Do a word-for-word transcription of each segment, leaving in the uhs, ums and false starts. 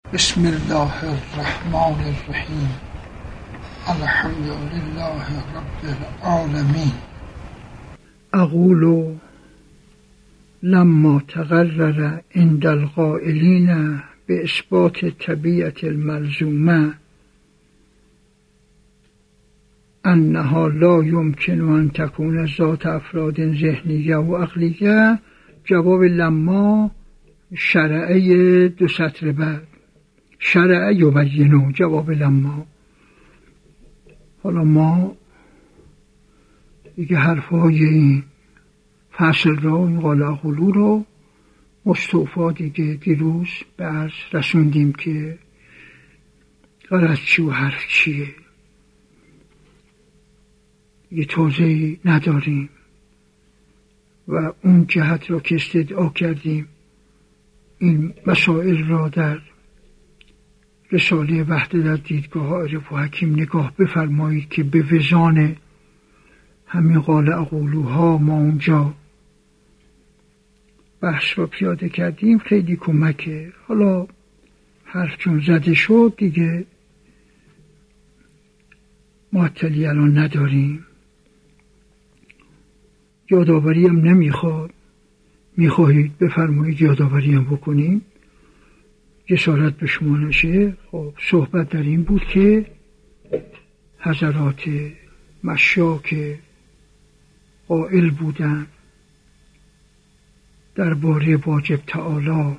بسم الله الرحمن الرحیم. الحمد لله رب العالمین. اقول لما تقرر عند القائلین بإثبات طبیعة الملزومه انها لا يمكن ان تكون ذات افراد ذهنیه و عقلیه. جواب لما شرعه دو سطر بعد، شرعه یبینو، جواب لما. حالا ما دیگه حرفای این فصل را، این قال اقولو رو مستوفا دیگه دیروز به عرض رسوندیم که غرض چی و حرف چیه، یه توضیحی نداریم و اون جهت را که استدعا کردیم این مسائل را در رساله وحدت دیدگاه عارف و حکیم نگاه بفرمایید که به وزان همین قال اقولوها ما اونجا بحث را پیاده کردیم، خیلی کمکه. حالا حرف چون زده شد دیگه معطلی الان نداریم، یادآوری هم نمیخواد. میخواهید بفرمایید یادآوری هم بکنیم، جسارت به شما نشه. خب صحبت در این بود که حضرات مشاک قائل بودن درباره واجب تعالی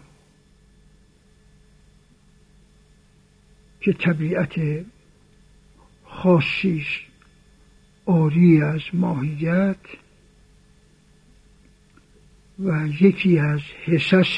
که طبیعت خاصی عاری از ماهیت و یکی از حصص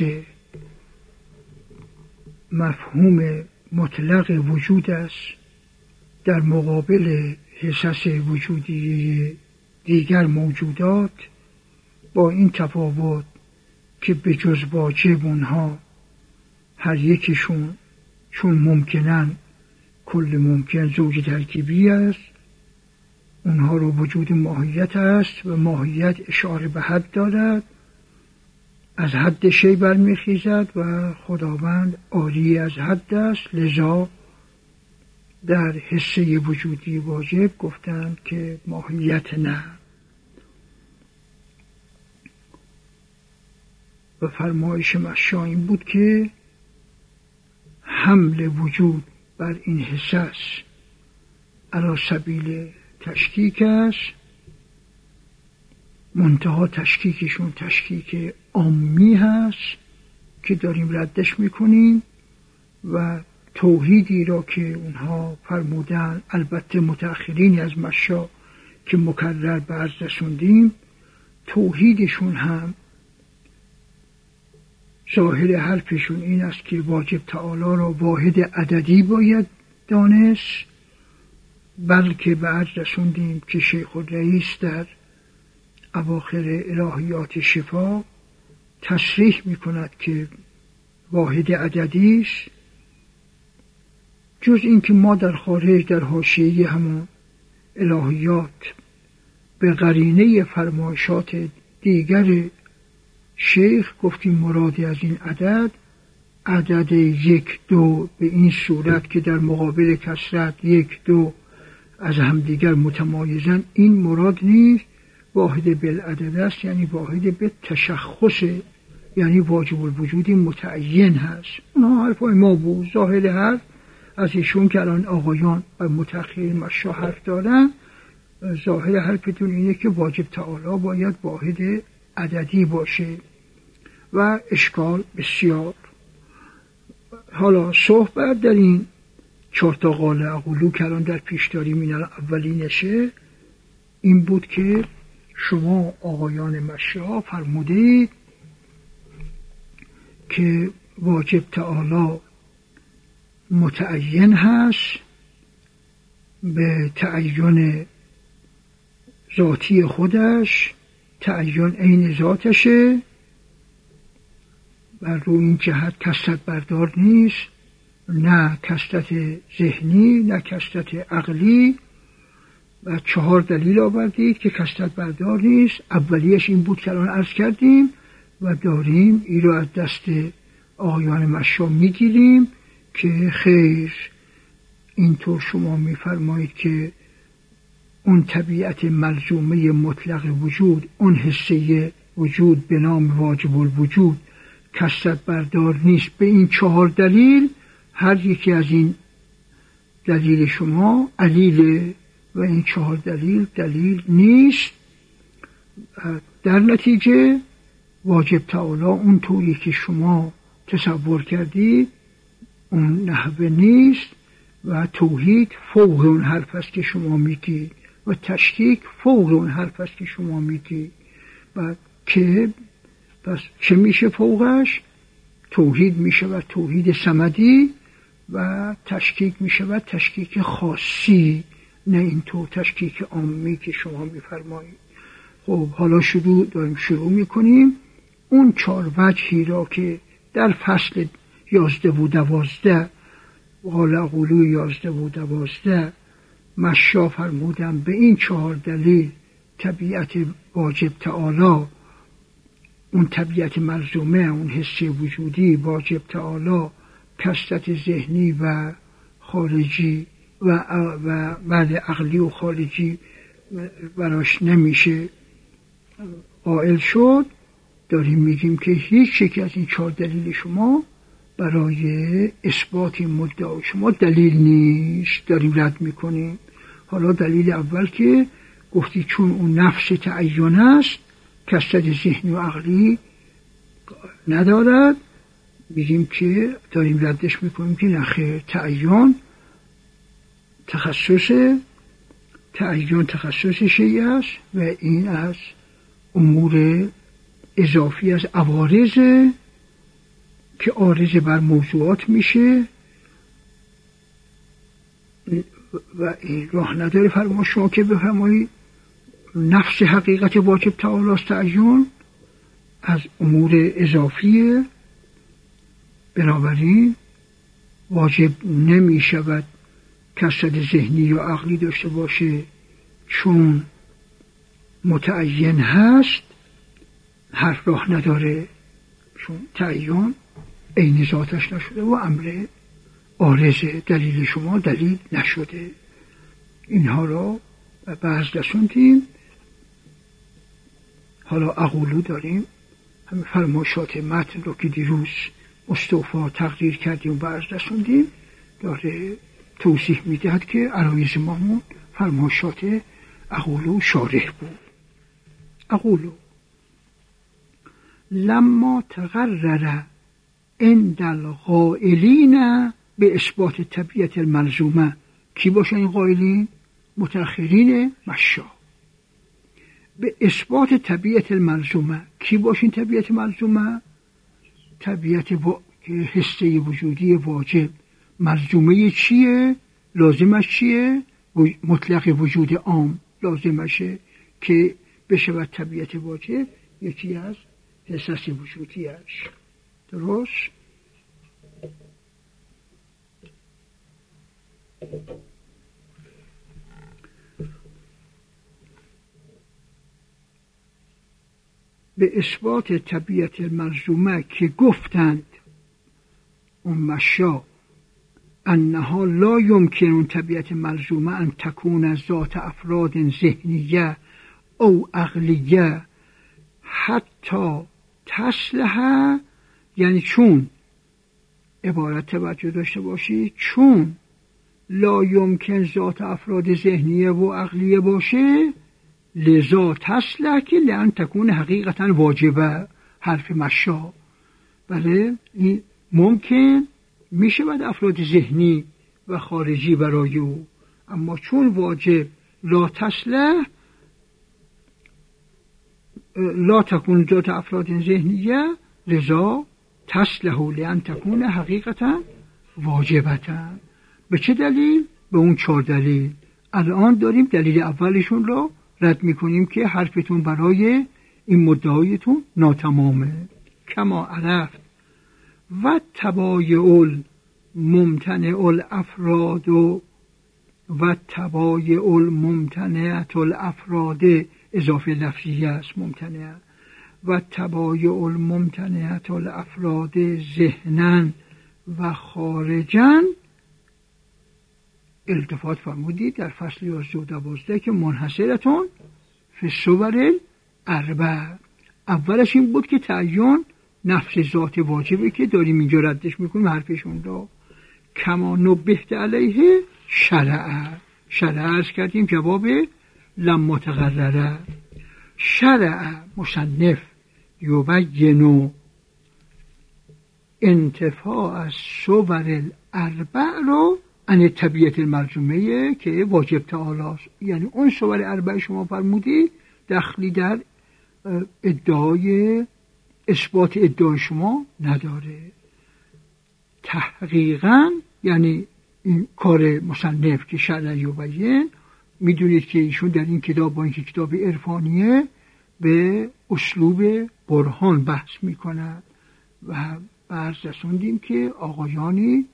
مفهوم مطلق وجود است در مقابل حصص وجودی دیگر موجودات، با این تفاوت که به جز واجب اونها هر یکیشون چون ممکنن کل ممکن زوج ترکیبی است، اونها رو وجود ماهیت است و ماهیت اشاره به حد دارد، از حد شی برمیخیزد و خداوند عاری از حد است. لذا در حصه وجودی واجب گفتند که ماهیت نه. و فرمایش مشا این بود که حمل وجود بر این حصص علی سبیل تشکیک است، منتها تشکیکشون تشکیک عامی هست که داریم ردش میکنیم و توحیدی را که اونها فرمودن، البته متأخرین از مشا که مکرر به عرض رسوندیم، توحیدشون هم ظاهر حرفشون این است که واجب تعالی را واحد عددی باید دانست، بلکه به عرض رسوندیم که شیخ الرئیس در اواخر الهیات شفا تصریح می کند که واحد عددی است، جز این که ما در خارج در حاشیه همون الهیات به قرینه فرمایشات دیگر شیخ گفتیم مرادی از این عدد عدد یک دو به این صورت که در مقابل کثرت یک دو از همدیگر متمایزن، این مراد نیست. واحد بالعدد است، یعنی واحد به تشخص، یعنی واجب الوجود متعین هست. اونها حرفای ما بود، ظاهر حرف از ایشون که الان آقایان و متأخرین مشا حرف دارن، ظاهر حرفتون اینه که واجب تعالی باید واحد عددی باشه و اشکال بسیار. حالا صحبت در این چهار تا قال اقولو که الان در پیش داریم، این اولینشه این بود که شما آقایان مشا فرمودید که واجب تعالی متعین هست به تعین ذاتی خودش، تعین عین ذاتشه و رو این جهت کثرت بردار نیست، نه کثرت ذهنی نه کثرت عقلی. و چهار دلیل آوردید که کثرت بردار نیست. اولیش این بود که الان عرض کردیم و داریم این رو از دست آقایان مشا میگیریم که خیر اینطور شما میفرمایید که اون طبیعت ملزومه مطلق وجود، اون حصه وجود به نام واجب الوجود کثرت بردار نیست. به این چهار دلیل هر یکی از این دلیل شما علیله و این چهار دلیل دلیل نیست. در نتیجه واجب تعالی اون طوری که شما تصور کردید اون نحوه نیست و توحید فوق اون حرف است که شما میگید و تشکیک فوق اون حرف است که شما میگید. و که پس چه میشه فوقش؟ توحید میشه و توحید صمدی و تشکیک میشه و تشکیک خاصی، نه اینطور تشکیک عامی که شما میفرمایید. خب حالا شروع داریم شروع میکنیم اون چهار وجهی را که در فصل یازده و دوازده قال اقولو یازده و دوازده مشا فرمودم به این چهار دلیل طبیعت واجب تعالی، اون طبیعت ملزومه، اون حسی وجودی واجب تعالی کثرت ذهنی و خارجی و و بعد عقلی و خارجی براش نمیشه قائل شد. داریم میگیم که هیچ یک از این چهار دلیل شما برای اثبات مدعای شما دلیل نیست، داریم رد میکنیم. حالا دلیل اول که گفتی چون اون نفس تعین است کثرت ذهنی و عقلی ندارد، میگیم که داریم ردش میکنیم که نخیر، تعین تخصص تعین تخصص شیء است و این از امور اضافی از عوارض که عارض بر موضوعات میشه و این راه نداره فرما شما که بفرمایید نفس حقیقت واجب تعالی است تعین از امور اضافیه، بنابراین واجب نمی شود کثرت ذهنی یا عقلی داشته باشه چون متعین هست، حرف راه نداره چون تعین عین ذاتش نشده و امر عارضه، دلیل شما دلیل نشده. اینها را بعض رسوندیم. حالا اقولو داریم، همه فرمایشات متن رو که دیروز مستوفا تقدیر کردیم و بعض رسوندیم داره توضیح میدهد که عرایض مامون فرمایشات اقولو شارح بود. اقولو لما تقرر عند القائلین به اثبات طبیعت الملزومه، کی باشن این قائلین؟ متأخرین مشا. به اثبات طبیعت الملزومه کی باشین؟ طبیعت ملزومه طبیعت و... حسه وجودی واجب. ملزومه چیه؟ لازمش چیه؟ مطلق وجود عام لازمشه که بشود طبیعت واجب یکی از حساس وجودیش. درست؟ به اثبات طبیعت الملزومه که گفتند اون مشا انها لا یمکن طبیعت ملزومه ان تکون ذات افراد ذهنیه او عقلیه حتی تصلح، یعنی چون عبارت توجه داشته باشی، چون لا یمکن ذات افراد ذهنیه و عقلیه باشه لذا تصلح که لان تکون حقیقتا واجبه. حرف مشا بله این ممکن میشه بعد افراد ذهنی و خارجی برای او، اما چون واجب لا تصلح لا تکون ذات افراد ذهنیه لذا تصلح لان تکون حقیقتا واجبتا. به چه دلیل؟ به اون چهار دلیل. الان داریم دلیل اولشون را رد میکنیم که حرفتون برای این مدعایتون ناتمامه. کما عرفت و تبایع الممتنع الافراد و تبایع الممتنعت الافراد اضافه لفظیه است ممتنع و تبایع الممتنعت الافراد ذهنن و خارجاً التفات فرمودید در فصل یازده و دوازده که منحصرتون فی الصور الاربع. اولش این بود که تعین نفس ذات واجبه که داریم اینجا ردش میکنیم حرفشون را. کما نبهت علیه شرع، شرع عرض کردیم جواب لما تقرره. شرع مصنف یبین انتفاع از صور الاربع رو ان طبیعت الملزومه که واجب تعالی است. یعنی اون صور اربع شما فرمودی دخلی در ادعای اثبات ادعای شما نداره. تحقیقاً یعنی این کار مصنف که شرع یبین، میدونید که ایشون در این کتاب با اینکه کتاب عرفانیه به اسلوب برهان بحث میکند و برز رسوندیم که آقایانی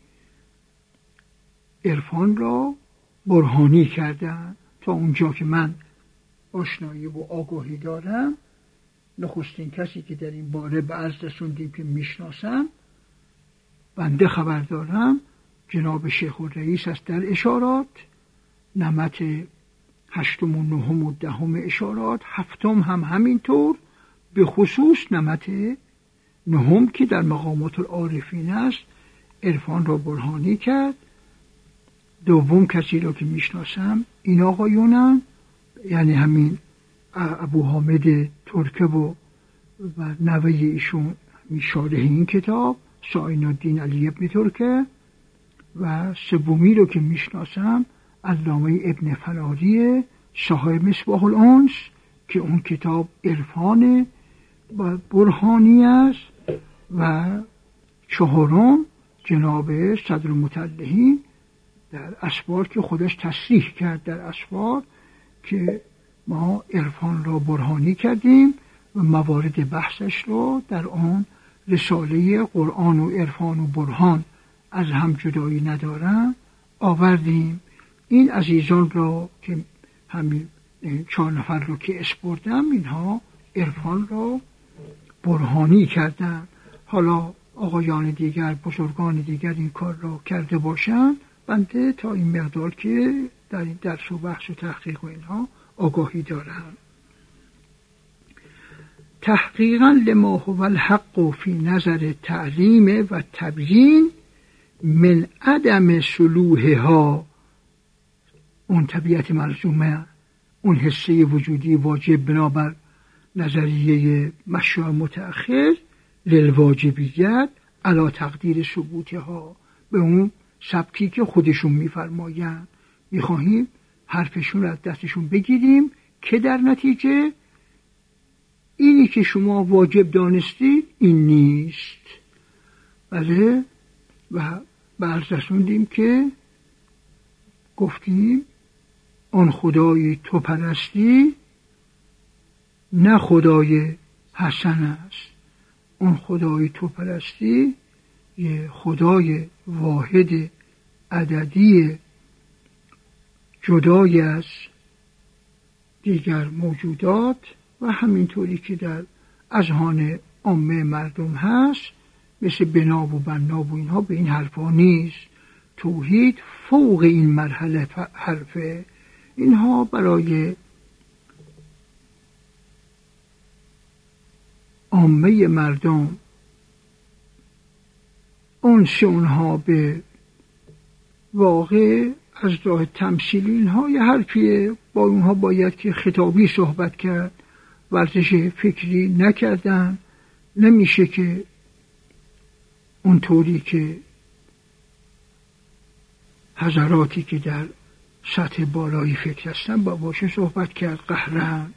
عرفان را برهانی کردن. تا اونجا که من آشنایی و آگاهی دارم نخستین کسی که در این باره برز رسوندیم که میشناسم بنده خبر دارم جناب شیخ الرئیس است در اشارات، نمت هشتم و نهم و دهم اشارات، هفتم هم همینطور، به خصوص نمت نهم که در مقامات العارفین است عرفان را برهانی کرد. دوم کسی را که میشناسم این آقایونم، یعنی همین ابو حامد ترکه و و نوه ایشون شارح این کتاب ساین الدین علی ابن ترکه، و سومی رو که میشناسم علامه ابن فلاریه صاحب مصباح الانس که اون کتاب عرفان برهانی است، و چهارم جناب صدر المطلعین در اسفار که خودش تصریح کرد در اسفار که ما عرفان را برهانی کردیم و موارد بحثش رو در آن رساله قرآن و عرفان و برهان از هم جدایی ندارن آوردیم. این عزیزان را که همین چهار نفر رو که اسپردم اینها عرفان را برهانی کردن. حالا آقایان دیگر بزرگان دیگر این کار را کرده باشند، بنده تا این مقدار که در این درس و بحث و تحقیق و اینها آگاهی دارم. تحقیقا لما هو الحق فی نظر تعلیم و تبیین من عدم صلوحها، اون طبیعت ملزومه، اون حسه وجودی واجب بنابر نظریه مشروع متأخر للواجبیت علی تقدیر ثبوتها، به اون سبکی که خودشون میفرمایند. میخواهیم حرفشون رو از دستشون بگیریم که در نتیجه اینی که شما واجب دانستید این نیست. بله، و برز رسوندیم که گفتیم آن خدای تو پرستی نه خدای حسن است. اون خدای تو پرستی یه خدای واحد عددی جدای از دیگر موجودات و همینطوری که در اذهان عامه مردم هست مثل بنا و بنا و اینها به این حرفا نیست. توحید فوق این مرحله حرفه. اینها برای عامه مردم اونس اونها به واقع از راه تمثیلی اینها یه حرفیه، با اونها باید که خطابی صحبت کرد، ورزش فکری نکردن. نمیشه که اونطوری که حضراتی که در سطح بالایی فکر هستن با باشه صحبت کرد قهرن.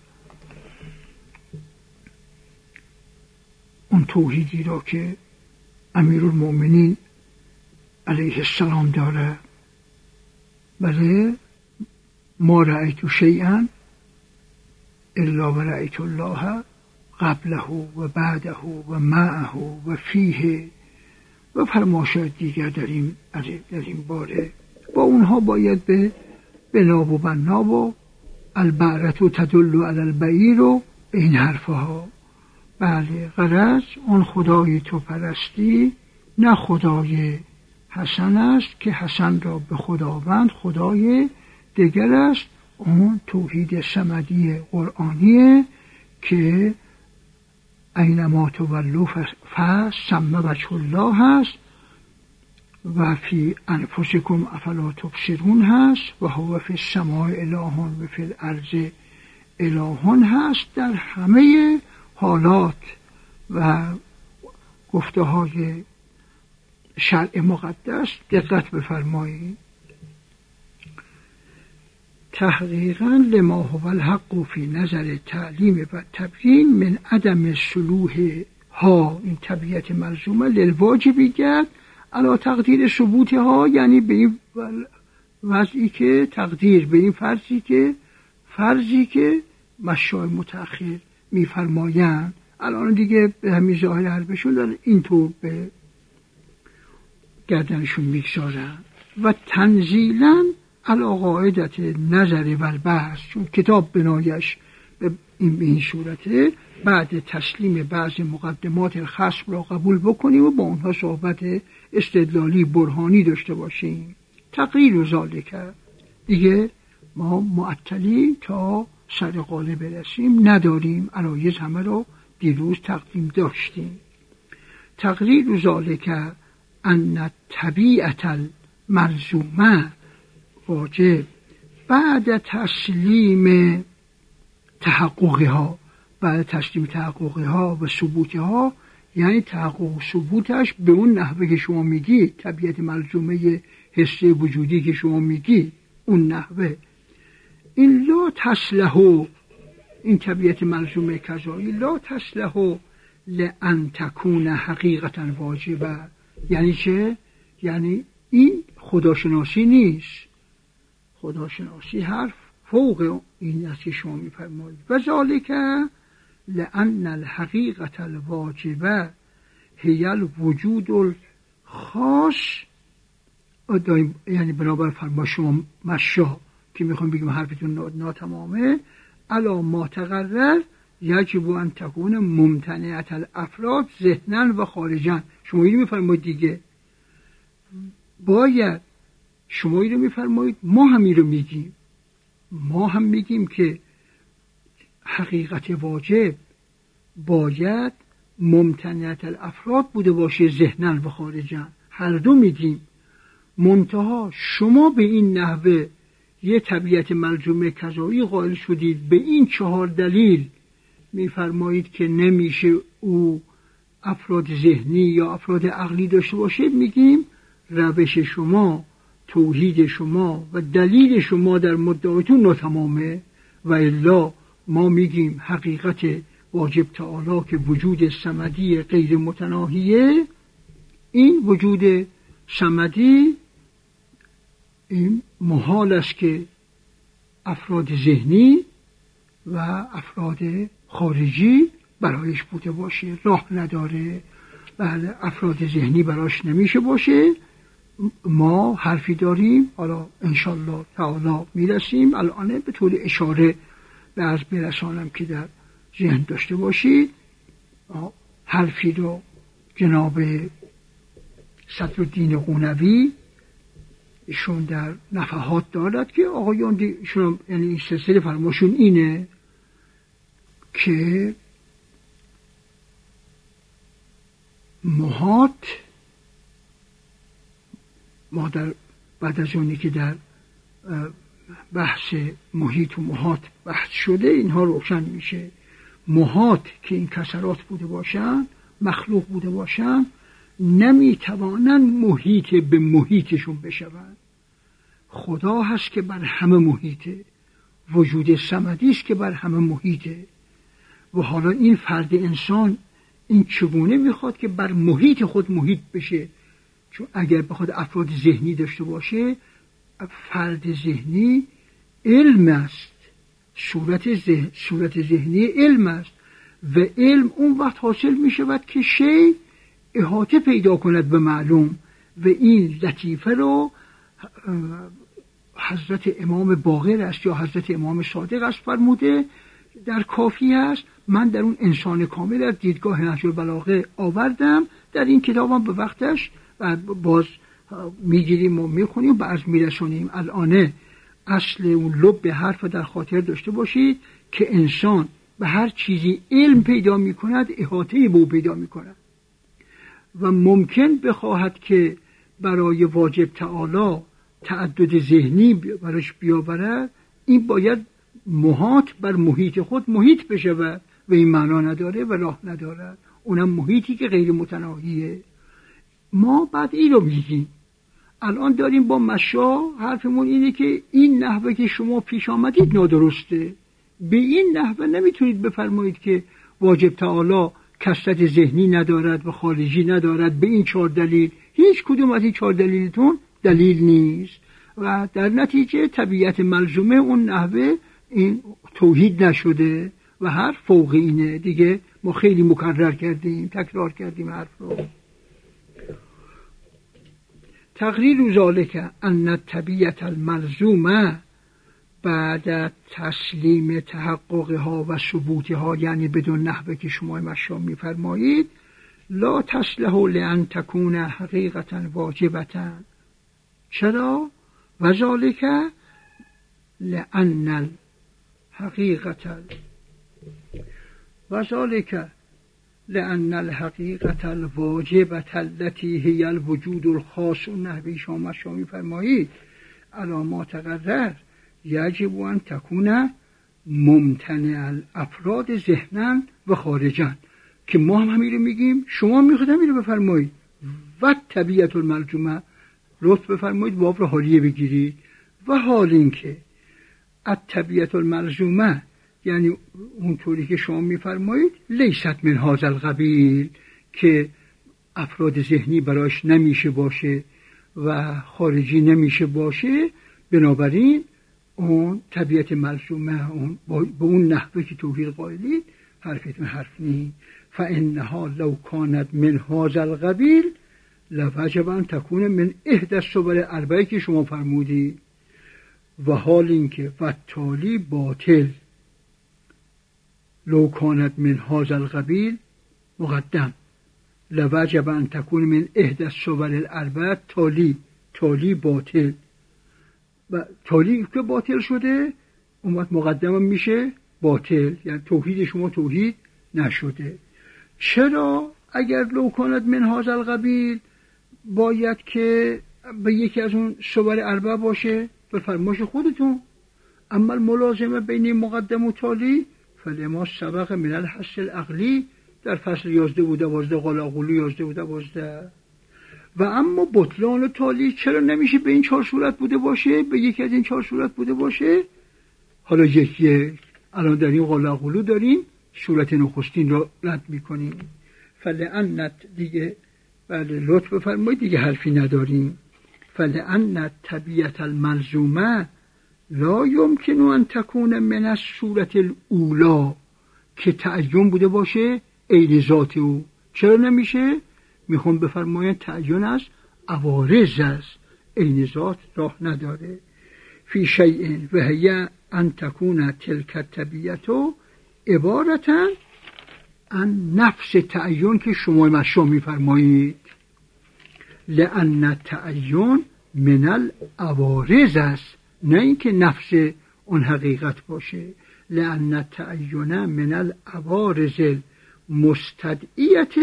اون توحیدی را که امیرالمؤمنین علیه السلام داره، بله، ما رأیت شیئا الا و رأیت الله قبله و بعده و معه و فیه و فرمایشات دیگر در این در این باره. با اونها باید به بنا و بنا و البعرة تدل علی البعیر و این حرفها. بله، غرض اون خدای تو پرستی نه خدای حسن است که حسن را به خداوند خدای دیگر است. اون توحید صمدی قرآنیه که اینما تولوا فثم وجه الله هست و فی انفسکم افلا تبصرون هست و هو فی السماء اله و فی الارض اله هست. در همه حالات و گفته های شرع مقدس دقت بفرمایید. تحقیقا لما هو الحق فی نظر تعلیم و تبیین من عدم صلوح ها، این طبیعت ملزومه للواجبیت علی تقدیر ثبوت ها، یعنی به این وضعی که تقدیر، به این فرضی که فرضی که مشایخ متأخر میفرمایند. الان دیگه به همین ظاهر حرفشون دارن اینطور به گردنشون میگذارن. و تنزیلا علی قاعدت نظر و البحث، چون کتاب بنایش به این به این صورته، بعد تسلیم بعض مقدمات خصم را قبول بکنیم و با اونها صحبت استدلالی برهانی داشته باشیم. تقریر و ذالک، دیگه ما معطلی تا سر قاله برسیم نداریم، عرایض همه رو دیروز تقدیم داشتیم. تقریر و ذالک ان طبیعت الملزومه واجب بعد تسلیم تحققها، بعد تسلیم تحققها و ثبوتها، یعنی تحقق و ثبوتش به اون نحوه که شما میگی، طبیعت ملزومه حسی وجودی که شما میگی اون نحوه، این لا تصلح، این طبیعت ملزومه کذایی لا تصلح لان تکون حقیقتا واجبه. یعنی چه؟ یعنی این خداشناسی نیست. خداشناسی حرف فوق این است که شما میفرمایید. و ذالک لان الحقیقت الواجبه هی الوجود الخاص، یعنی بنابر فرما شما مشا که میخوام بگیم حرفتون ناتمامه، علا ما تقرر یجب ان تکون ممتنعت الافراد ذهنا و خارجا. شما اینو میفرمایید دیگه، باید شما اینو میفرمایید، ما هم اینو میگیم، ما هم میگیم که حقیقت واجب باید ممتنعت الافراد بوده باشه ذهنا و خارجا، هر دو میگیم. منتها شما به این نحوه یه طبیعت ملزومه کذایی قائل شدید، به این چهار دلیل میفرمایید که نمیشه او افراد ذهنی یا افراد عقلی داشته باشه. میگیم روش شما، توحید شما و دلیل شما در مدعایتون ناتمامه. و الا ما میگیم حقیقت واجب تعالی که وجود صمدی غیر متناهیه، این وجود صمدی این محال است که افراد ذهنی و افراد خارجی برایش بوده باشه، راه نداره. بله، افراد ذهنی براش نمیشه باشه. ما حرفی داریم، حالا انشالله تعالی میرسیم، الان به طور اشاره به عرض برسانم که در ذهن داشته باشید. حرفی رو جناب صدرالدین قونوی ایشون در نفحات دارد که آقایان ایشون، یعنی این سلسله فرماشون اینه که محات، ما در بعد از اونی که در بحث محیط و محات بحث شده اینها روشن میشه. محات که این کسرات بوده باشن، مخلوق بوده باشن، نمیتوانن محیط به محیطشون بشون. خدا هست که بر همه محیطه، وجود صمدی است که بر همه محیطه. و حالا این فرد انسان این چگونه میخواد که بر محیط خود محیط بشه؟ چون اگر بخواد افراد ذهنی داشته باشه، فرد ذهنی علم است، صورت ذهن، صورت ذهنی علم است و علم اون وقت حاصل می شود که شی احاطه پیدا کند به معلوم. و این لطیفه رو حضرت امام باقر است یا حضرت امام صادق است فرموده در کافی است. من در اون انسان کامل از دیدگاه نهج البلاغه آوردم در این کتاب هم به وقتش و باز میگیریم و میخونیم و از میرسونیم. الان اصل اون لب حرف در خاطر داشته باشید که انسان به هر چیزی علم پیدا میکند احاطه به او پیدا میکند و ممکن بخواهد که برای واجب تعالی تعدد ذهنی براش بیاورد، این باید محاط بر محیط خود محیط بشه و این معنا نداره و راه ندارد، اونم محیطی که غیر متناهیه. ما بعد این رو میگیم الان داریم با مشا حرفمون اینه که این نحوه که شما پیش آمدید نادرسته. به این نحوه نمیتونید بفرمایید که واجب تعالی کثرت ذهنی ندارد و خارجی ندارد به این چهار دلیل. هیچ کدوم از این چهار دلیلتون دلیل نیست و در نتیجه طبیعت ملزومه اون نحوه این توحید نشده و حرف فوق اینه دیگه. ما خیلی مکرر کردیم، تکرار کردیم حرف رو. تقریر ذالک ان الطبیعت الملزومه بعد تسلیم تحققها و ثبوتها، یعنی بدون نحوه که شما مشا میفرمایید، لا تصلح لان تكون حقیقتا واجبتا. چرا؟ و ذالک لان الحقیقت و ذالک لان الحقیقت الواجبه التي هي الوجود الخاص، نحوه شما مشا میفرمایید علامات تقرر یجب ان تکون ممتنع الافراد ذهنا و خارجا، که ما هم همین رو میگیم، شما میخواید همین رو بفرمایید. و طبیعت الملزومه لطف بفرمایید واو رو حالیه بگیرید. و حال این که الطبیعت الملزومه یعنی اونطوری که شما میفرمایید لیست من هذا القبیل، که افراد ذهنی براش نمیشه باشه و خارجی نمیشه باشه، بنابراین اون طبیعت ملزومه اون به اون نحوه که توحید قائلید حرفتون حرف نی. فانها لو كانت من هذا القبیل لوجب ان تكون من احدى الصور الاربعه که شما فرمودید. و حال این که و تالی باطل لو كانت من هذا القبیل مقدم لوجب ان تكون من احدى الصور الاربعه، تالی تالی باطل و تالی که باطل شده اون وقت مقدم میشه باطل، یعنی توحید شما توحید نشده. چرا؟ اگر لو کانت من هذا القبیل باید که به یکی از اون صور اربعه باشه به فرمایش خودتون. اما ملازمه بین مقدم و تالی فلما سبق من الحس العقلی در فصل یازده و دوازده قلاقلی یازده و دوازده. و اما بطلان و تالی چرا نمیشه به این چهار صورت بوده باشه، به یکی از این چهار صورت بوده باشه؟ حالا یکی الان در این قلاقلو داریم صورت نخستین را رد میکنیم. فلعنت دیگه بله لطف بفرمایید دیگه حرفی نداریم. فلعنت طبیعت الملزومه لا یمکن ان تکون من الصورت الاولا، که تعین بوده باشه عین ذات او. چرا نمیشه؟ میخوام بفرماید تعین از عوارض است، عین ذات راه نداره. فی شیء و هی ان تکون تلک الطبیعت عبارتا عن نفس تعین که شما مشا میفرمایید. لأن التعین من العوارض است، نه اینکه نفس اون حقیقت باشه. لأن التعین من العوارض مستدعیت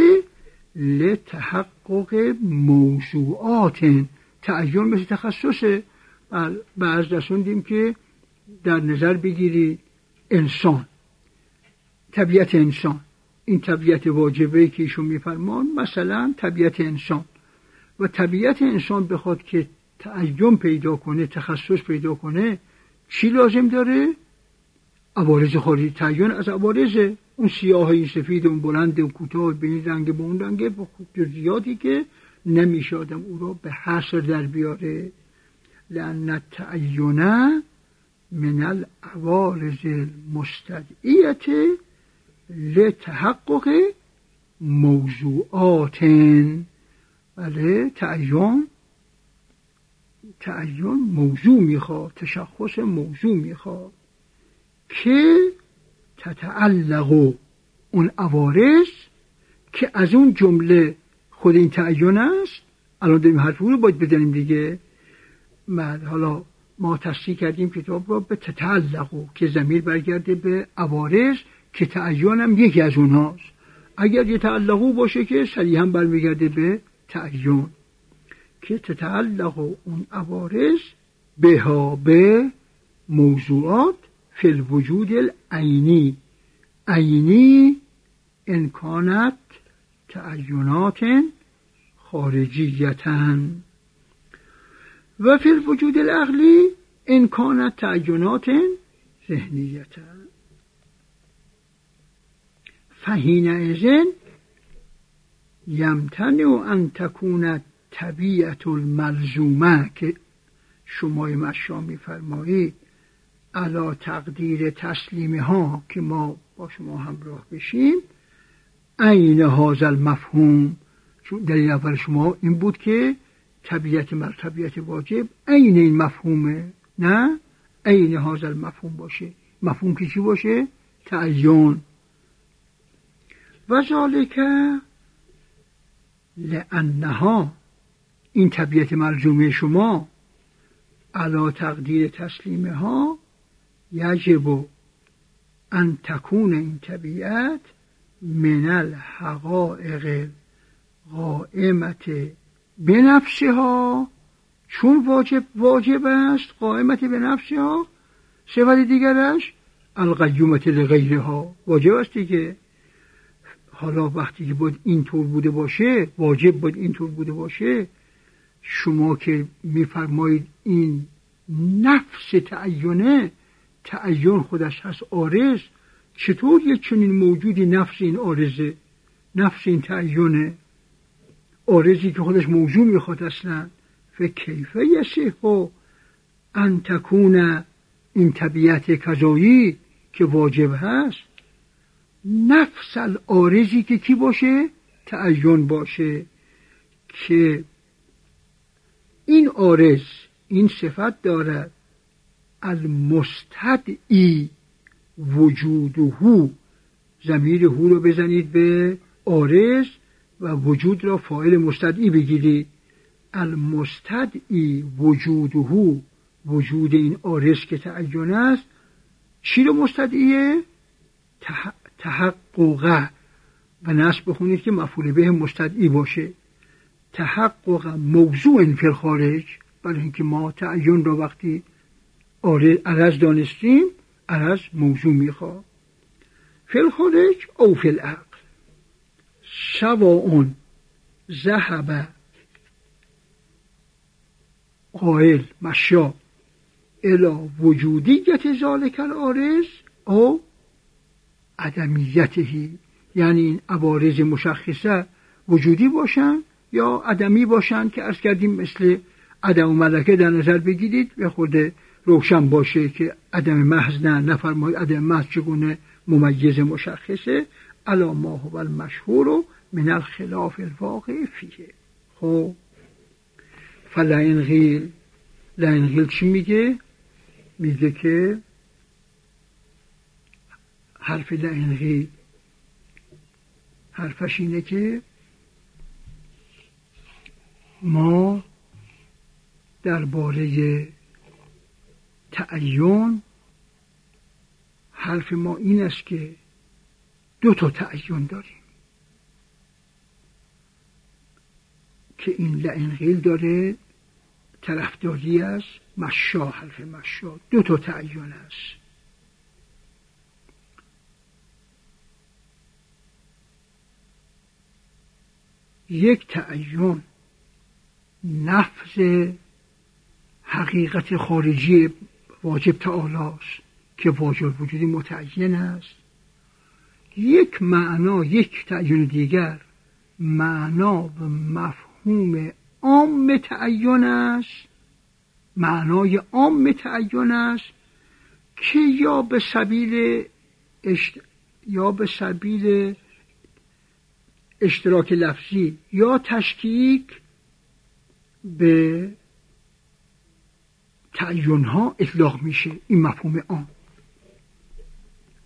لتحقق موضوعات. تعین مثل تخصصه. بعض رسوندیم که در نظر بگیرید انسان، طبیعت انسان، این طبیعت واجبه که ایشون میفرمان، مثلا طبیعت انسان، و طبیعت انسان بخواد که تعین پیدا کنه، تخصص پیدا کنه، چی لازم داره؟ عوارض خارجی. تعین از عوارض، اون سیاهی سفید، اون بلند، اون کوتاه، به این رنگ به اون رنگ، با جزئیاتی که نمیشه آدم او را به حصر در بیاره. لأن التعین من العوارض المستدعیت لتحقق موضوعات. بله تعین تعین موضوع میخواد، تشخص موضوع میخواد که تتعلق اون عوارض که از اون جمله خود این تعین است. الان داریم حرف رو باید بزنیم دیگه. بعد حالا ما تصریح کردیم کتاب را به تتعلقو که ضمیر برگرده به عوارض که تعین هم یکی از اونهاست. اگر یه تعلقو باشه که صریحا برمیگرده به تعین که تتعلقو اون عوارض بها به موضوعات فی الوجود العینی عینی ان کانت تعینات خارجیتن و فی الوجود العقلی ان کانت تعینات ذهنیتن. فحینئذ یمتنع ان تکون طبیعت الملزومه که شما مشا می‌فرمایید علی تقدیر تسلیمه ها که ما با شما همراه بشیم عین هذا المفهوم. چون دلیل اول شما این بود که طبیعت مر طبیعت واجب عین این مفهومه، نه عین هذا المفهوم باشه. مفهوم که چی باشه؟ تعین. و ذالک لانها این طبیعت ملزومه شما علی تقدیر تسلیمه ها یجب ان تکون این طبیعت من الحقائق قائمت بنفسها، چون واجب واجب است قائمت بنفسها. صفت دیگرش القیومت لغیرها، واجب است دیگه. حالا وقتی که باید اینطور بوده باشه، واجب باید اینطور بوده باشه، شما که میفرمایید این نفس تعینه، تعین خودش هست عارض، چطور یک چنین موجودی نفس این عارضه، نفس این تعینه، عارضی که خودش موضوع میخواد اصلا. فکیف یصح ان تکون این طبیعت کذایی که واجب هست نفس العارضی که کی باشه؟ تعین باشه. که این عارض این صفت دارد المستدعی وجوده، ضمیر هو رو بزنید به عارض و وجود را فاعل مستدعی بگیرید. المستدعی وجوده، وجود این عارض که تعین است چی رو مستدعیه؟ تحقق. و نصب بخونید که مفعول به مستدعی باشه. تحقق موضوع فی الخارج، برای اینکه ما تعین را وقتی عرض دانستیم عرض موضوع میخواد. فی الخارج او فی العقل سواء ذهب قائل مشا الی وجودیت ذالک العارض او عدمیته، یعنی این عوارض مشخصه وجودی باشن یا عدمی باشن که عرض کردیم مثل عدم و ملکه در نظر بگیرید به خود روشن باشه که عدم محض نه، نفرمایید عدم محض چگونه ممیز مشخصه. الا ما هو المشهور من الخلاف الواقع فیه. خب فلئن قیل، لئن قیل چی میگه؟ میگه که حرف لئن قیل حرفش اینه که ما درباره تعین حرف ما این است که دو تا تعین داریم که این لئن قیل داره طرفداری از مشا، حرف مشا دو تا تعین است. یک تعین نفذ حقیقت خارجی واجب تعالی است که واجب وجودی متعین است. یک معنا، یک تعین دیگر معنا و مفهوم عام تعین است، معنای عام تعین است که یا به سبیل اشت... یا به سبیل اشتراک لفظی یا تشکیک به تعین ها اطلاق میشه. این مفهوم عام.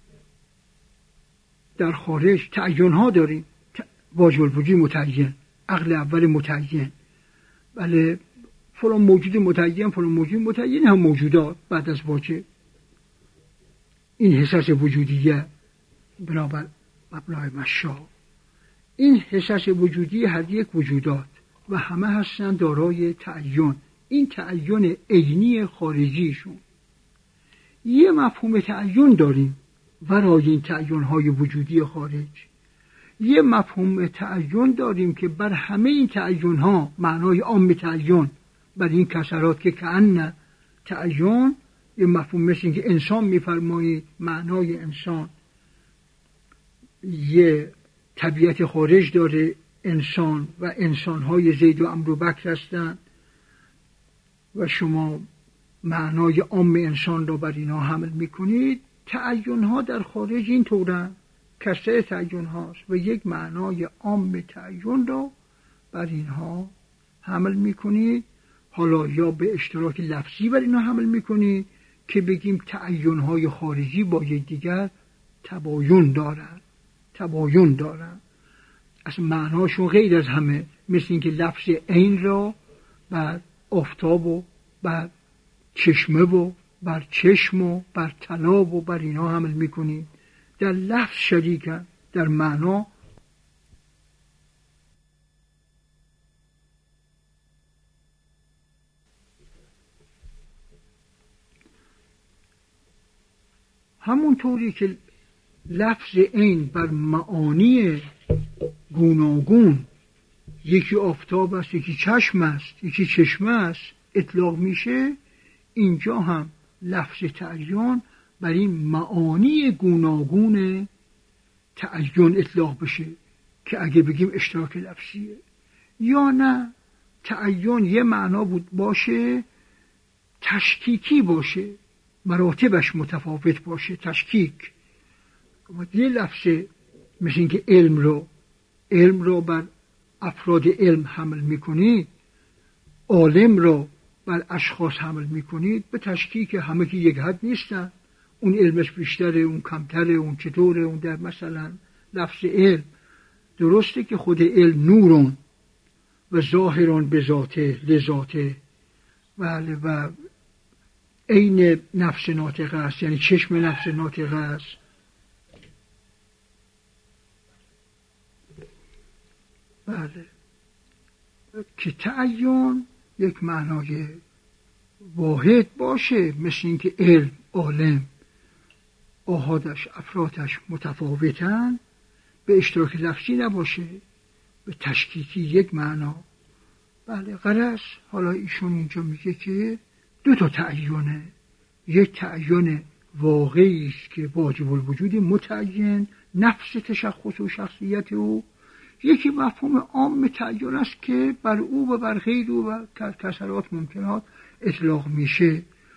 در خارج تعین ها داریم، واجب الوجود متعین، عقل اول متعین. بله فلان موجود متعین، فلان موجود متعین هم موجودات بعد از واجب. این حساس وجودیه بنابر مبنای مشا. این حساس وجودی هر یک وجودات و همه هستن دارای تعین. این تعین عینی خارجیشون. یه مفهوم تعین داریم ورای این تعین‌های وجودی خارج. یه مفهوم تعین داریم که بر همه این تعین‌ها معنای عام تعین، بر این کسرات که کأن تعین، یه مفهوم مثل این که انسان می‌فرمایید معنای انسان یه طبیعت خارج داره انسان و انسان‌های زید و عمرو و بکر هستند و شما معنای عام انسان را بر اینا حمل میکنید. تعین‌ها در خارج این طورن، کسر تعین هاست و یک معنای عام تعین را بر اینها حمل میکنید. حالا یا به اشتراک لفظی بر اینها حمل میکنید که بگیم تعین‌های خارجی با یک دیگر تباین دارن تباین دارن اصلا معناشون غیر از همه، مثل اینکه لفظ عین را بر آفتاب و بر چشمه و بر چشم و بر طلا و بر اینا حمل میکنید. در لفظ شریکن، در معنا همونطوری که لفظ عین بر معانی گوناگون، یکی آفتاب است، یکی چشم است، یکی چشمه است، اطلاق میشه، اینجا هم لفظ تعین بر این معانی گوناگون تعین اطلاق بشه که اگه بگیم اشتراک لفظیه. یا نه تعین یه معنا بود باشه تشکیکی باشه، مراتبش متفاوت باشه. تشکیک یه لفظ مثل این که علم رو علم رو بر افراد علم حمل میکنید، عالم رو بر اشخاص حمل میکنید، به تشکیک همه که یک حد نیستن، اون علمش بیشتره، اون کمتره، اون چطوره. اون در مثلا لفظ علم درسته که خود علم نورون و ظاهران به ذاته لذاته بله و عین نفس ناطقه است، یعنی چشم نفس ناطقه است. بله که تعین یک معنای واحد باشه، مثل این که علم عالم آحادش افرادش متفاوتن، به اشتراک لفظی نباشه، به تشکیکی یک معنا. بله غرض حالا ایشون اینجا میگه که دو تا تعینه، یک تعین واقعی است که واجب الوجود متعین نفس تشخص و شخصیت او، یکی مفهوم عام تعین است که بر او و بر غیر او و کسرات ممکنات اطلاق میشه.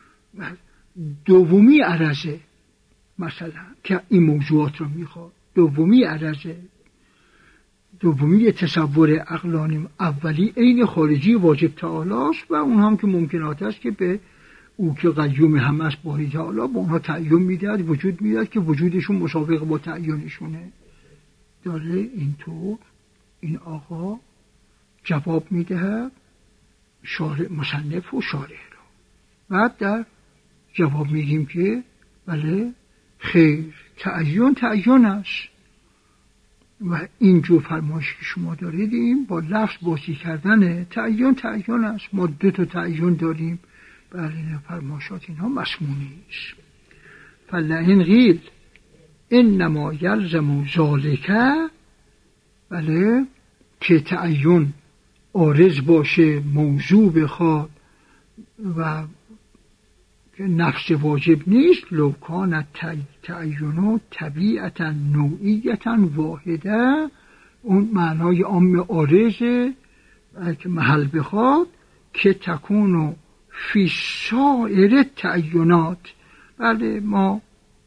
دومی عرضه مثلا که این موضوعات رو میخواد، دومی عرضه دومی تصور عقلانی، اولی عین خارجی واجب تعالی است و اون هم که ممکنات است که به او که قیوم هم است باری تعالی با اونها تعین میدهد، وجود میدهد که وجودشون مسابق با تعینشونه. داره اینطور این آقا جواب میدهد شارع مصنف و شارع را. بعد در جواب میگیم که بله خیر تعین تعین است و اینجور فرمایش که شما داریدیم با لفظ بازی کردن تعین تعین است. ما دو تا تعین داریم. بله فرمایشات اینها مسمونی است. فلئن قیل انما یلزم ذلک، بله که تعین عارض باشه موضوع بخواد و نفس واجب نیست، لو کان تعین طبیعتا نوعیتا واحده، اون معنای عام عارضه که محل بخواد که تکون فی سایر تعینات. بله ما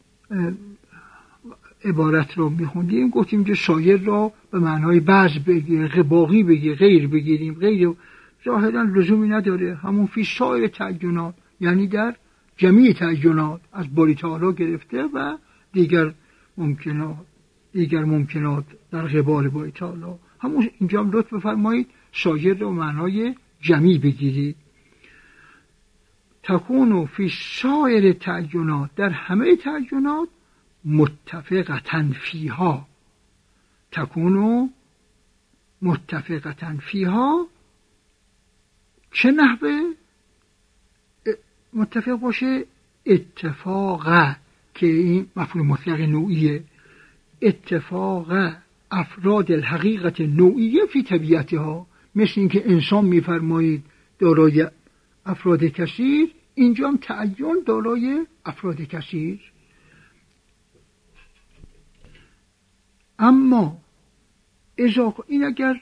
عبارت رو میخوندیم گفتیم که سایر را به معنای بعض بگیر، باقی بگیر، غیر بگیریم. غیر ظاهرا لزومی نداره، همون فی سایر تعینات یعنی در جمیع تعینات از باری تعالی گرفته و دیگر ممکنات دیگر ممکنات در قبال باری تعالی همون اینجا هم لطف بفرمایید سایر رو معنای جمعی بگیرید. تکونو فی سایر تعینات، در همه تعینات متفقتاً فیها، تکونو متفقتاً فیها، چه نحوه متفق باشه؟ اتفاق، که این مفعول مطلق نوعیه، اتفاق افراد الحقیقت نوعیه فی طبیعتها، مثل اینکه انسان میفرمایید دارای افراد کثیر، اینجا هم تعین دارای افراد کثیر. اما اذا این اگر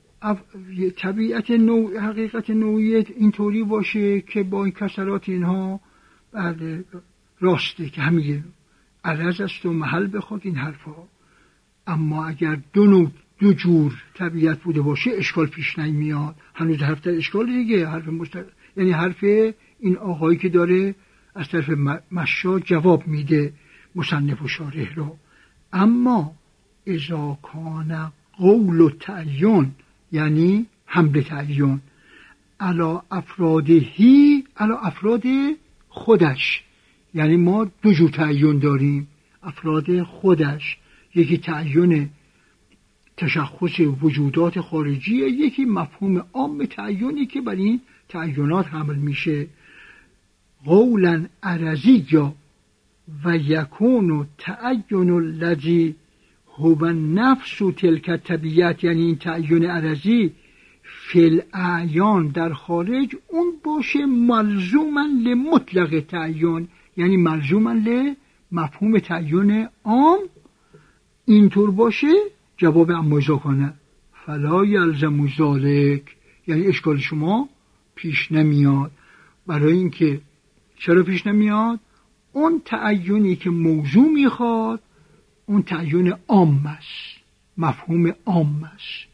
طبیعت نوع حقیقت نوعیت اینطوری باشه که با این کسرات اینها بعد راسته که همین عرض است و محل بخواد این حرفا، اما اگر دو نوع دو جور طبیعت بوده باشه اشکال پیش نمیاد. هنوز حرف در اشکال دیگه، حرف مستق... یعنی حرف این آقایی که داره از طرف مشا جواب میده مصنف و شارح رو. اما اذا کان قول و تعین، یعنی حمل تعین علی افرادهی، علی افراد خودش، یعنی ما دو جور تعین داریم، افراد خودش، یکی تعین تشخص وجودات خارجیه، یکی مفهوم عام تعینی که بر این تعینات حمل میشه. قولا عرضی یا و یکون تعین الذی هو نفس تلک طبیعت، یعنی این تعین عرضی فی الاعیان در خارج اون باشه ملزوما لمطلق تعین، یعنی ملزوما لمفهوم تعین عام، اینطور باشه جواب اما اذا کنه فلا یلزم ذلک، یعنی اشکال شما پیش نمیاد. برای اینکه چرا پیش نمیاد؟ اون تعینی که موضوع میخواد اون تعین عام است، مفهوم عام است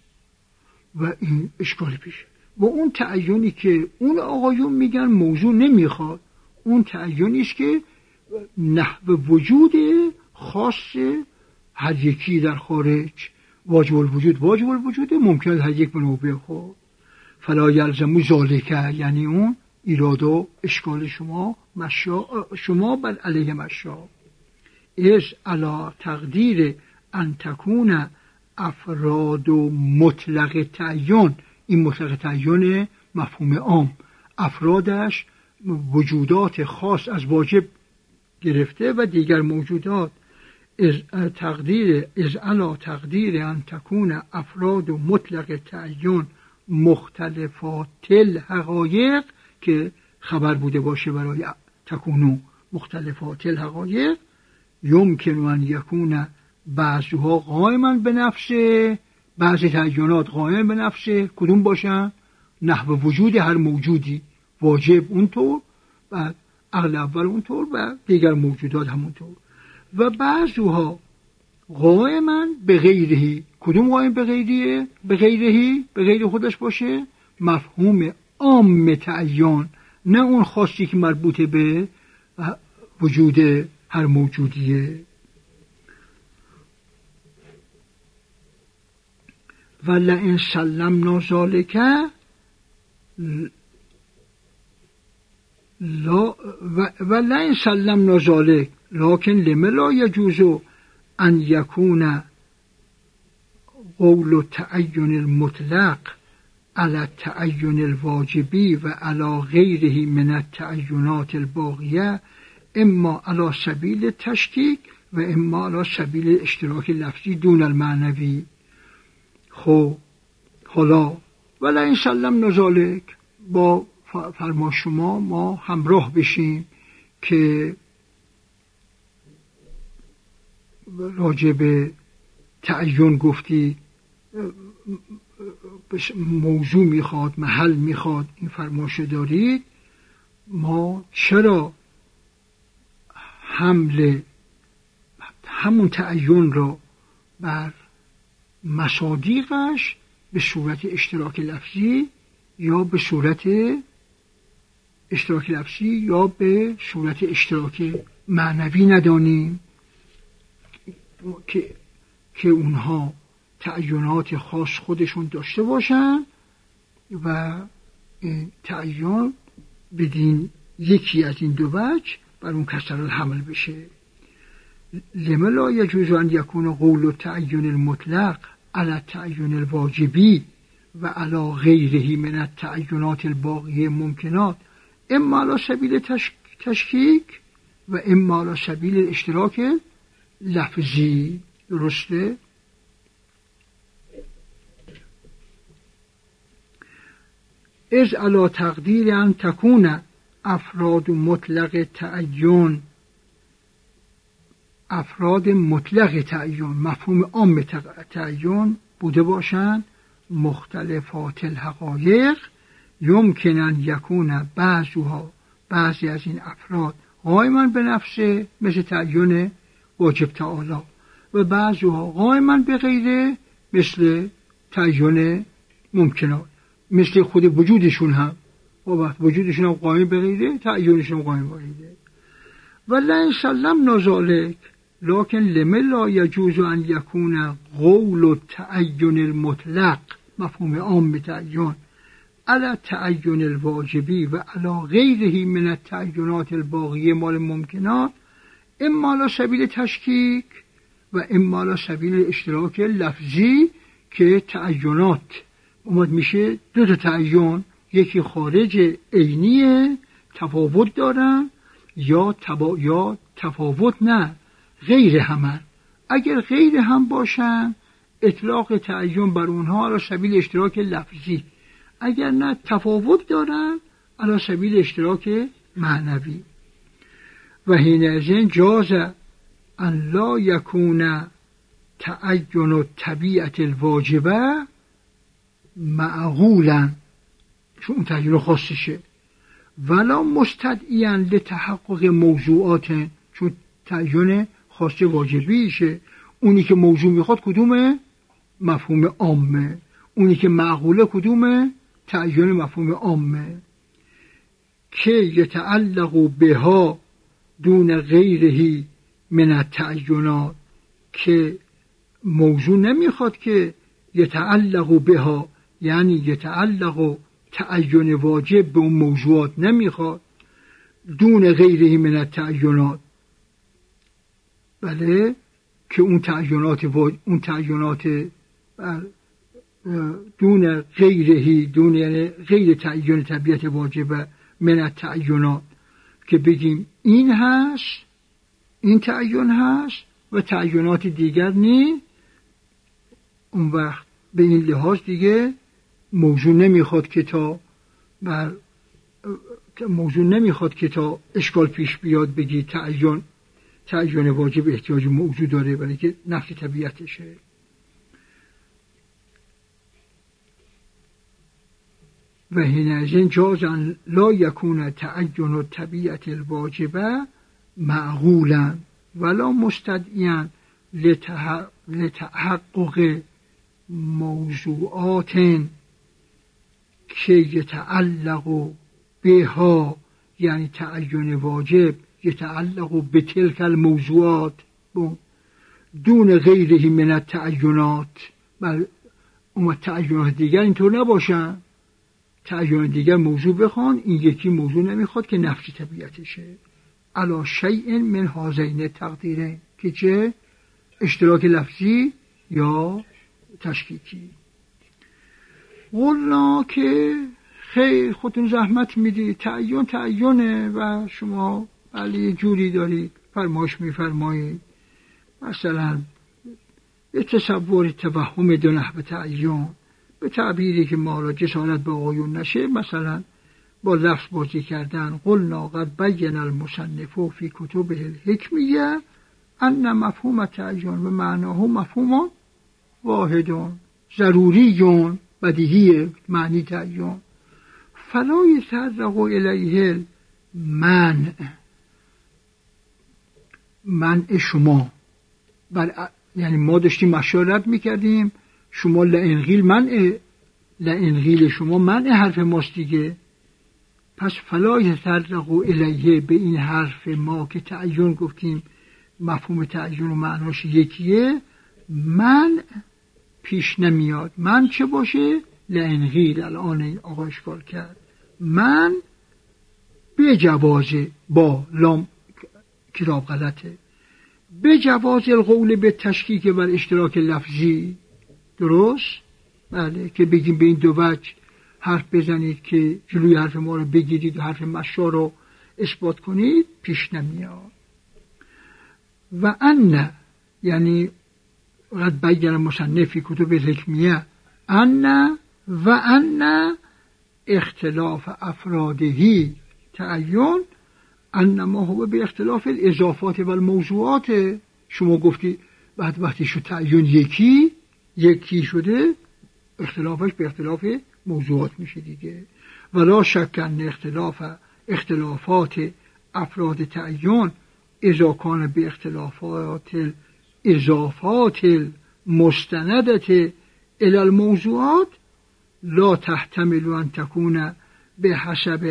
و این اشکال پیش. و اون تعینی که اون آقایون میگن موضوع نمیخواد، اون تعینی است که نحو وجود خاص هر یکی در خارج، واجب الوجود واجب الوجود، ممکن هر یک به نوبه خود. فلا یلزم ذالک، یعنی اون ایراد و اشکال شما مشا، شما بر علیه مشا. از علا تقدیر ان تکون افراد و مطلق تعین، این مطلق تعین مفهوم عام، افرادش وجودات خاص از واجب گرفته و دیگر موجودات، از تقدیر از علا تقدیر ان تکون افراد و مطلق تعین مختلفات الحقایق، که خبر بوده باشه برای تکونو مختلفات الحقایق، یمکن ان یکون بعضها قائما به نفسه، بعضی تعینات قائم به نفسه، کدوم باشن؟ نحو وجود هر موجودی، واجب اونطور و عقل اول اونطور و دیگر موجودات همونطور، و بعضها قائما به غیرهی، کدوم قائم به غیریه؟ به غیرهی به غیر خودش باشه، مفهوم عام تعین، نه اون خاصی که مربوط به وجود هر موجودیه. و لئن سلمنا ذلک لا و لئن سلمنا ذلک لکن لم لا یجوز ان یکون قول تعین المطلق علی التعین الواجبی و علی غیره من التعینات الباقیه، اما علی سبیل تشکیک و اما علی سبیل اشتراک لفظی دون المعنوی. خب حالا ولی این سلم نزالک، با فرما شما ما همراه بشیم که راجب تعین گفتی موضوع میخواد، محل میخواد، این فرماشو دارید، ما چرا حمل همون تعین را بر مصادیقش به صورت اشتراک لفظی یا به صورت اشتراک لفظی یا به صورت اشتراک معنوی ندانیم که که اونها تعینات خاص خودشون داشته باشن و این تعین بدین یکی از این دو وجه بر اون کسر الحمل بشه. لما لا يجوز ان يكون قول التعین المطلق على التعین الواجبی و على غیره من التعینات الباقیه ممکنات اما على سبیل تشکیک و اما على سبیل الاشتراک لفظی. درسته؟ از علی تقدیر ان تکون افراد مطلق تعین افراد مطلق تعین مفهوم عام تعین بوده باشند مختلفات الحقایق یمکن ان یکون بعضها بعضی از این افراد قائما به نفسه مثل تعین واجب تعالی و بعضها قائما به غیره مثل تعین ممکنات، مثل خود وجودشون هم و وقت وجودشون هم قائم به غیره تعینشون هم قائم به غیره. و لا سلم ذلک لكن لما لا يجوز ان يكون قول التعین المطلق مفهوم عام تعین على التعین الواجبی و على غیره من التعینات الباقیه مال ممکنات اما على سبیل تشکیک و اما على سبیل اشتراک لفظی که تعینات اومد میشه دو تا تعین، یکی خارج عینیه تفاوت دارن یا تبا یا تفاوت نه غیر همن. اگر غیر هم باشن اطلاق تعین بر اونها علی سبیل اشتراک لفظی، اگر نه تفاوت دارن علی سبیل اشتراک معنوی. و حینئذ جاز ان لا یکون تعین الطبیعة الواجبه معقولا، چون اون تعین خاصشه، ولا مستدعیا لتحقق موضوعات، چون تعین خاصه واجبیشه. اونی که موضوع میخواد کدومه؟ مفهوم عامه. اونی که معقوله کدومه؟ تعین مفهوم عامه که یتعلق بها دون غیره من التعینات، که موضوع نمیخواد که یتعلق بها یعنی یتعلق تعین واجب به اون موضوعات نمیخواد، دون غیره من التعینات، بله که اون تعینات واج... اون تعینات دون غیره دون یعنی غیر تعین طبیعت واجبه من التعینات، که بگیم این هست این تعین هست و تعینات دیگر نی، اون وقت به این لحاظ دیگه موضوع نمیخواد که تا بر موضوع نمیخواد که تا اشکال پیش بیاد بگی تعین تعین واجب احتیاج موضوع داره، برای که نفس طبیعتشه. و حینئذ جاز ان لا یکون تعین الطبیعة الواجبه معقولا ولا مستدعیا لتحقق موضوعات که یتعلق بها یعنی تعین واجب یتعلق به تلک الموضوعات دون غیره من التعینات، بل اون تعینات دیگر اینطور نباشن، تعین دیگر موضوع بخوان، این یکی موضوع نمیخواد که نفس طبیعتشه. علا شیء من هذین تقدیرین، که چه؟ اشتراک لفظی یا تشکیکی. قلنا که خیر خودتون زحمت میدید، تعین تعینه و شما ولی جوری دارید فرمایش میفرمایید، مثلا به تصور توهم دو نحو تعین، به تعبیری که ما را جسارت به آیون نشه، مثلا با لفظ بازی کردن. قلنا قد بین المصنف فی کتبه الحکمیه ان مفهوم تعین و معناه مفهوم واحدون ضروریون بدیهی معنی تعین فلا یتطرق الیه منع منع شما بل یعنی ما داشتیم مشورت میکردیم شما لانقیل منع لانقیل شما منع حرف ماست دیگه، پس فلا یتطرق الیه به این حرف ما که تعین گفتیم مفهوم تعین و معناش یکیه، منع پیش نمیاد. من چه باشه؟ لئن قیل، الان آقا اشکال کرد، من به جوازه، با لام کتاب غلطه، به جواز القول به تشکیک و اشتراک لفظی، درست؟ بله، که بگیم به این دو وجه حرف بزنید که جلوی حرف ما رو بگیرید و حرف مشا رو اثبات کنید، پیش نمیاد. و ان، یعنی قد بین مصنف فی کتب الحکمیه ان و ان اختلاف افرادهی تعین انما هو به اختلاف الاضافات و الموضوعات. شما گفتی بعد وقتی شد تعین یکی یکی شده، اختلافش به اختلاف موضوعات میشه دیگه. ولا شک ان اختلاف اختلافات افراد تعین اذا کان به اختلافات اضافات المستندة الى الموضوعات لا تحتمل ان تكون به حسب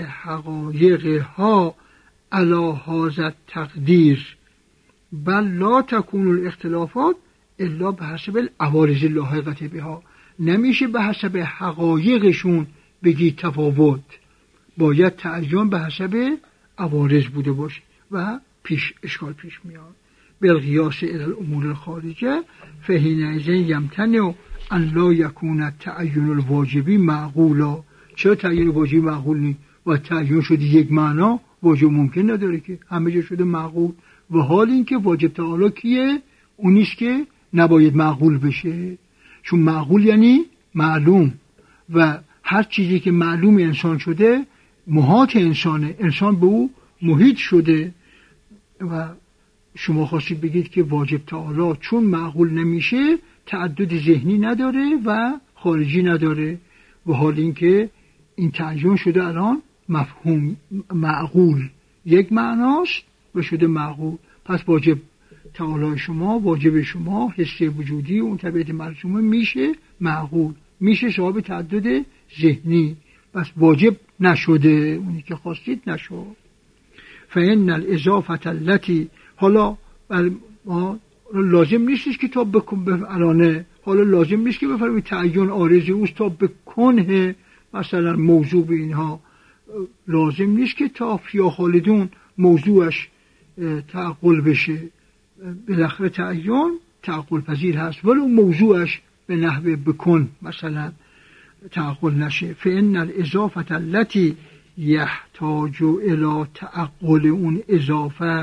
حقایقها علی هذا التقدیر بل لا تكون الاختلافات الا به حسب العوارض اللاحقة بها. نمیشه به حسب حقایقشون بگی تفاوت، باید تعین به حسب عوارض بوده باشه و پیش اشکال پیش میاد. بالقیاس الی الامور الخارجه فحینئذ یمتنع ان لا یکون التعین الواجبی معقولا. چرا تعین واجبی معقول نیست؟ و تعین شده یک معنا، واجب ممکن نداره که همه جا شده معقول. و حال این که واجب تعالی کیه؟ اونیست که نباید معقول بشه، چون معقول یعنی معلوم و هر چیزی که معلوم انسان شده محاط انسانه، انسان به او محیط شده. و شما خواستید بگید که واجب تعالی چون معقول نمیشه تعدد ذهنی نداره و خارجی نداره، و حال این که این تعین شده الان مفهوم معقول یک معناست و شده معقول. پس واجب تعالی شما، واجب شما، حس وجودی اون طبیعت مرسومه میشه معقول، میشه صاحب تعدد ذهنی، پس واجب نشده، اونی که خواستید نشد. فإن الاضافه التي، حالا ما لازم نیستش که تا بکن به الانه، حالا لازم نیست که بفرمید تعین عارضی اوست تا بکنه مثلا موضوع به اینها، لازم نیست که تا فیا خالدون موضوعش تعقل بشه. بالاخره تعین تعقل پذیر هست ولی اون موضوعش به نحوه بکن مثلا تعقل نشه. فإن الاضافه التي یحتاج الی تعقل اون اضافه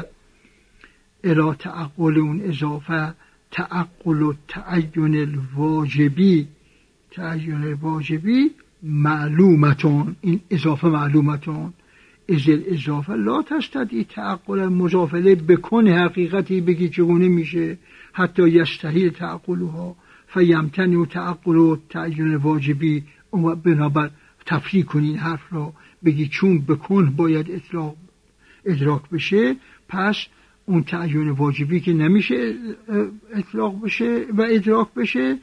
الی تعقل اون اضافه تعقل و تعین الواجبی، تعین الواجبی معلومتون، این اضافه معلومتون. از الاضافه لا تستدعی تعقل المضافله بکن حقیقتی بگی چگونه میشه حتی یستحیل تعقلها فیمتنع تعقل و تعین الواجبی. و بنابر تفریق کنی این حرف را، بگی چون بکن باید اطلاق ادراک بشه، پس اون تعین واجبی که نمیشه اطلاق بشه و ادراک بشه،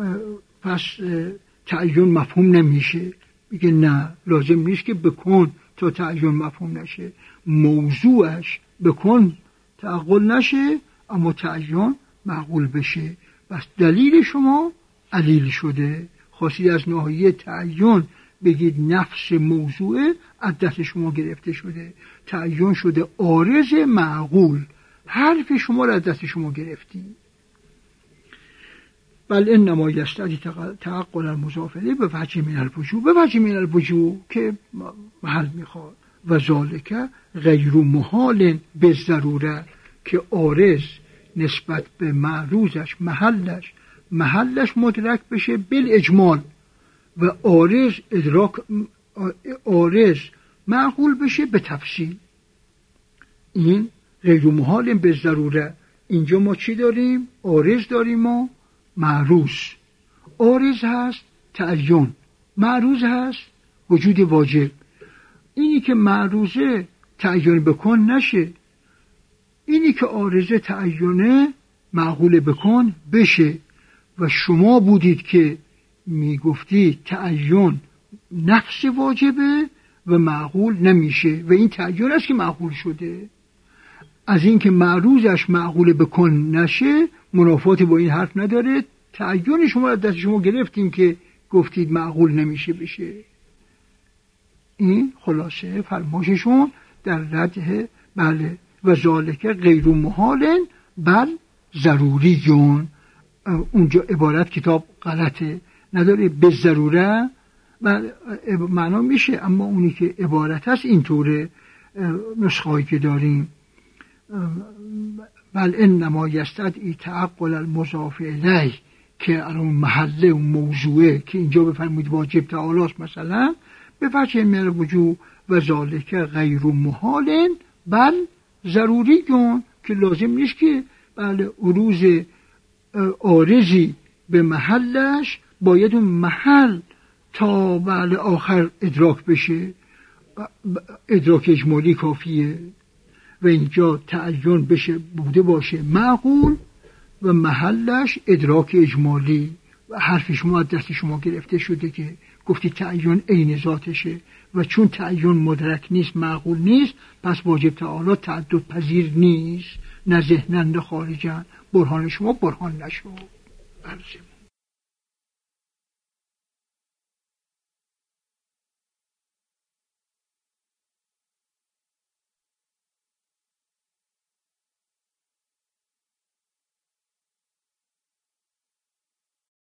پس تعین مفهوم نمیشه. میگه نه، لازم نیست که بکن تا تعین مفهوم نشه، موضوعش بکن تعقل نشه اما تعین معقول بشه. بس دلیل شما علیل شده، خواستید از ناحیه تعین بگید نفس موضوع از دست شما گرفته شده، تعین شده عارض معقول، حرف شما را از دست شما گرفتی. بل انما یستدعی تعقل المضافله به وجه من الوجوه، به وجه من الوجوه که محل میخواد. و ذالک غیر محال به ضروره، که عارض نسبت به معروضش محلش محلش مدرک بشه بالاجمال و عارض ادراک عارض معقول بشه به تفصیل. این غیر محال به ضروره. اینجا ما چی داریم؟ عارض داریم، ما معروض. عارض هست تعین، معروض هست وجود واجب. اینی که معروضه تعین بکن نشه، اینی که عارضه تعینه معقول بکن بشه. و شما بودید که میگفتی تعین نفس واجبه و معقول نمیشه و این تعین است که معقول شده. از این که معروضش معقول بکن نشه منافاتی با این حرف نداره، تعین شما از دست شما گرفتیم که گفتید معقول نمیشه بشه. این خلاصه فرماششون در رده بله و ذالک غیر محال بل ضروریون. اونجا عبارت کتاب غلطه، نداره به ضروره معنا میشه، اما اونی که عبارت هست اینطوره نسخه‌ای که داریم. بل انما یستدعی تعقل المضاف الیه که الان محله و موضوعه که اینجا بفرمایید واجب تعالی است مثلا به وجه من الوجوه و ذالک غیر محال بل ضروریون که لازم نیست که بله عروض عارضی به محلش باید اون محل تا بله آخر ادراک بشه، ادراک اجمالی کافیه و اینجا تعین بشه بوده باشه معقول و محلش ادراک اجمالی. و حرف شما از دست شما گرفته شده که گفتی تعین عین ذاتشه و چون تعین مدرک نیست معقول نیست پس واجب تعالی تعدد پذیر نیست، نه ذهنن نه خارجن. برهان شما برهان نشو.